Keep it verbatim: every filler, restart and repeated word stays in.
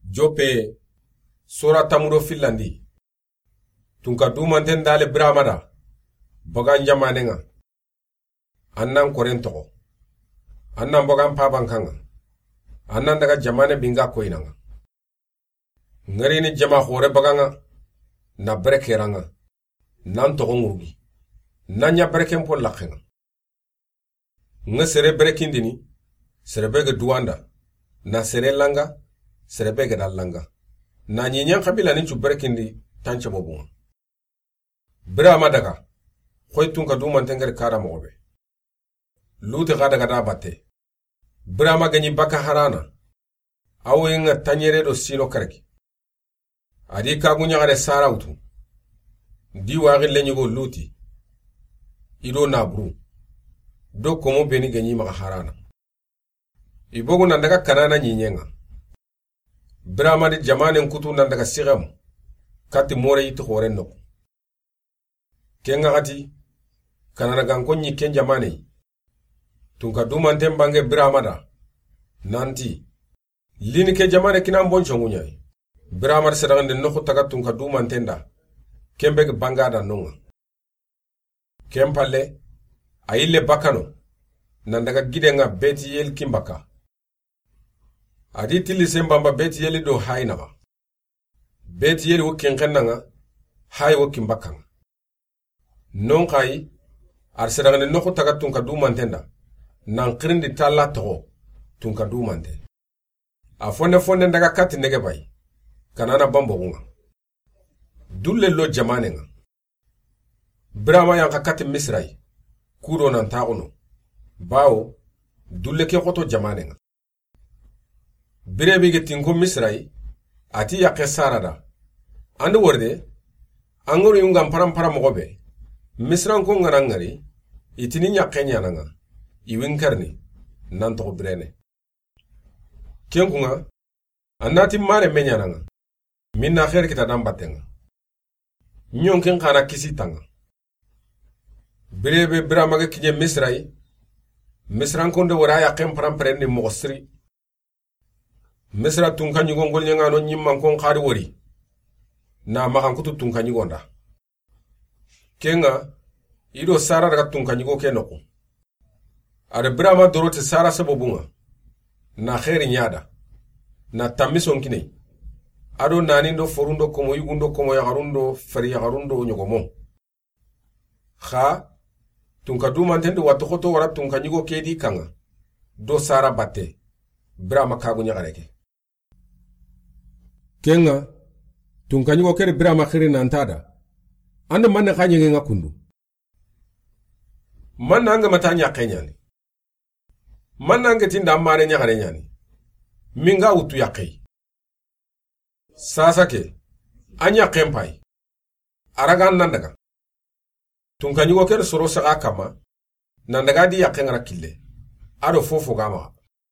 Jope sura tamuro filandi tunka dumanten dale bramada bagan jamanenga annan koren togo annan bagan pabankanga annan daga jamane binga koinanga ngari ni jama hore baganga na brekeranga nan togo ngurgi nanya breken pol lakhenga nga sere brekindini serebege duwanda na sere langa serebege dalanga na nyinyan kabila ni chubrekindi tanche bobunga brama daga khoytun ka duman tenger kara mobe lute gada gada batte brama ganyi baka harana awenga tanyere do sino karki adi kagunya gare sarautu di wagi lenyugo luti ido nabru do komo beni ganyi maka harana ibogo nandaga kanana nyinyenga brama di jamanen kutu nandaga sigam kati more itu hore no kenga gati kanana ganko nyi ken jamane tunka dumanten bange brama da nanti lini ke jamane kinan boncho ngunyai brama sedangande noko taga tunka dumanten da kembege bangada nonga kempalle ayile bakano nandaga gidenga beti yel kimbaka adi tili sembamba beti yeli do hainaga beti yeli wo kenkenanga hay wo kimbakanga non kai arsedangane noko taga tunka dumantenda nan krindi talla to tunka dumante a fonde fonde ndaga kati nege bay kanana bambo nga dulle lo jamane nga brama yanka kati misrai kudo nan taono bawo dulle ke koto jamane nga birebe ge tinko misrai ati yaqe sarada andu worde angoro yungam param param mogobe misran ko ngana ngari itini nyaqe nyananga iwinkarni nanto brene kenkunga anati mare menyananga minna khair kita dambatenga nyonken kana kisitanga birebe brama ge kinye misrai misran ko ndo wara yaqe param prenne mogosri misra tunkanyi gongol nyanga no nyimman kon khari wori na makan kutu tunkanyi gonda kenga ido sara daga tunkanyi go kenoko are brama dorote sara sabobunga na khairi nyada na tamison kinai ado nani ndo forundo komo yugundo komo yagarundo feri yagarundo nyogomo kha tunka dumantende watokoto wara tunkanyi go kedi kanga do sara batte brama kagu nyagareke kenga tunkanyi go kere brama khiri nantada ande manne khanye nga kundu manna nga matanya kenyani manna nga tinda mare nyagare nyani minga utu yaqei sasa ke anya kempai aragan nandaga tunkanyi go kere soro saga kama nandaga di yaqengara kille ado fofo gama